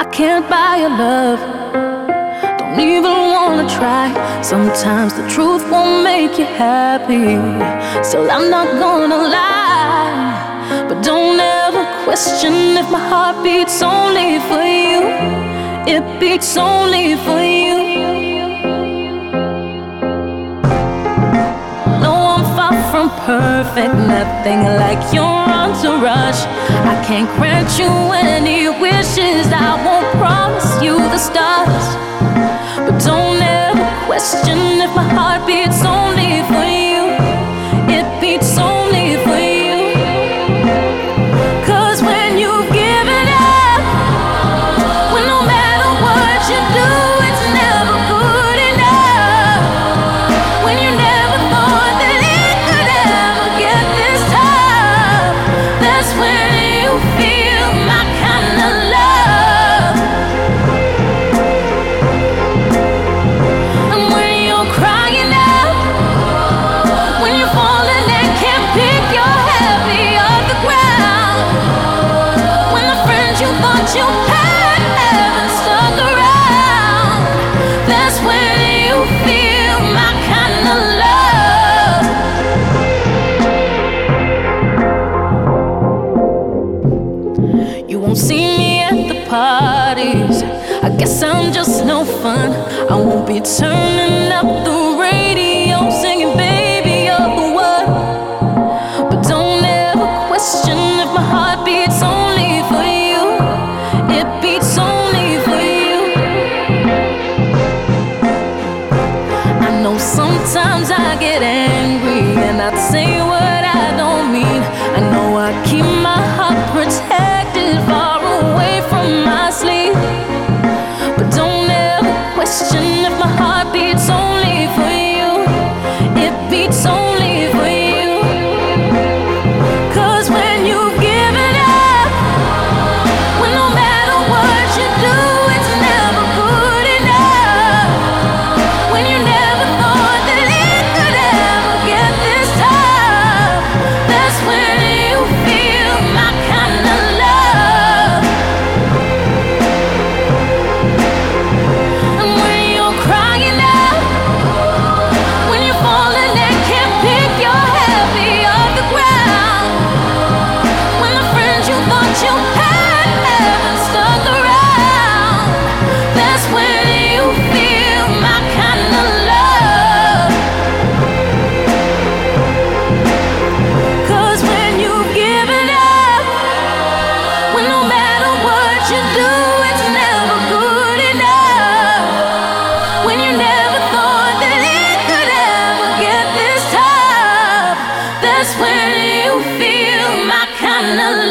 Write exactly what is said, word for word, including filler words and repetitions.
I can't buy your love, don't even wanna try. Sometimes the truth won't make you happy, still I'm not gonna lie. But don't ever question if my heart beats only for you. It beats only for you. No, I'm far from perfect, nothing like your entourage. I can't grant you any wishes, I won't promise you the stars. But don't ever question if my heart beats only for you. It beats only for you. Cause when you've given up, when no matter what you do, it's never good enough. When you never thought that it could ever get this tough, that's when you feel my kind of love. And when you're crying out, when you're falling and can't pick your happy off the ground, when the friends you thought you had haven't stuck around, that's when you feel my kind of love. You won't see me at the parties, I guess I'm just no fun. I won't be turning up the radio singing baby you're the one. But don't ever question if my heart beats only for you. It beats only for you. I know sometimes I get angry and I say what I don't mean. I know I keep my heart protected far away from my sleep. But don't ever question if my heart beats only for you. It beats only for you. Cause when you've given up, when no matter what you do, it's never good enough. When you never thought that it could ever get this tough, that's when you feel my kind of love. And when you're crying out, when you're falling and can't pick your happy off the ground, when the friends you thought you had haven't stuck around, that's when you feel my kind of love. Cause when you've given up, when no matter what you do, it's never good enough. When you never thought that it could ever get this tough, that's when you feel my kind of